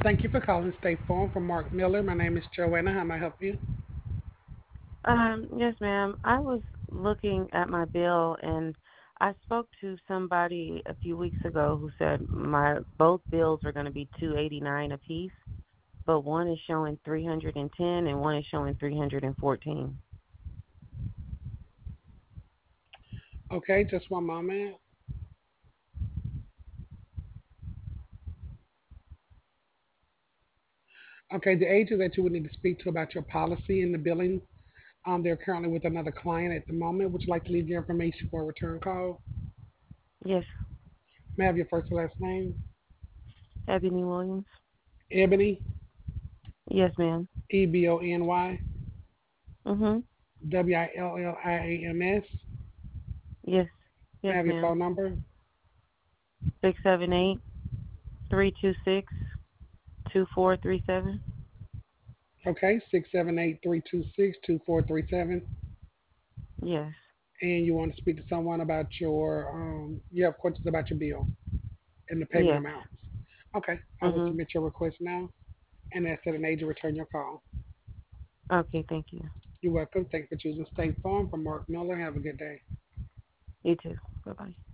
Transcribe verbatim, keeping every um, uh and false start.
Thank you for calling State Farm from Mark Miller. My name is Joanna. How may I help you? Um, yes, ma'am. I was looking at my bill and I spoke to somebody a few weeks ago who said my both bills are going to be two eighty nine apiece, but one is showing three hundred and ten and one is showing three hundred and fourteen. Okay, just one moment. Okay, the agent that you would need to speak to about your policy and the billing, um, they're currently with another client at the moment. Would you like to leave your information for a return call? Yes, May I have your first and last name? Ebony Williams. Ebony, Yes, ma'am. E B O N Y, Mhm. W I L L I A M S. Yes. May I Yes, have your ma'am. phone number? Six seven eight three two six two four three seven. Okay, six seven eight three two six two four three seven. Yes. And you want to speak to someone about your, um, you have questions about your bill and the payment Yes. amounts. Okay, I will Mhm. submit your request now and ask that an agent return your call. Okay. Thank you. You're welcome. Thanks for choosing State Farm from Mark Miller. Have a good day. You too. Bye bye.